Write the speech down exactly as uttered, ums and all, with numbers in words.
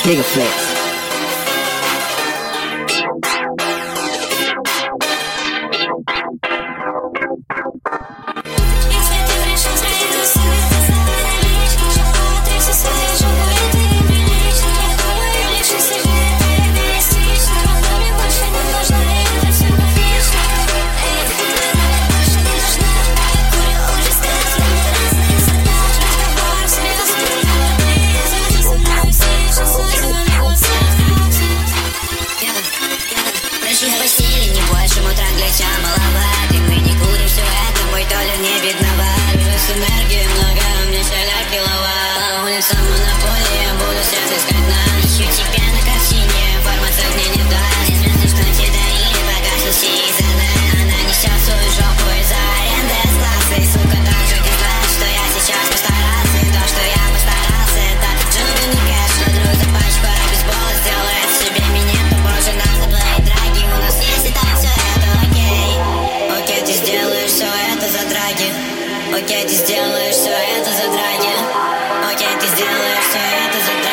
Giga Flex. Маловато, мы не курим, все это мой Толя не бедноват. Уже с энергией много, мне шаля киловатт. По улицам монополии я буду сейчас искать нас. Ищу тебя на картине, информация мне не даст. Известно, что тебе дарили, пока что сизаны. Она несет свою жопу из-за аренды с-класса. И сука даже не знает, что я сейчас постарался. И то, что я постарался, это джунгли кэш. Но друг за пачку бейсбола сделает себе минет. Боже, надо плей драги, у нас есть и так все это окей. Окей, ты сделаешь все это за драги. Окей, ты сделаешь все это за драги. Окей, ты сделаешь все это за драги.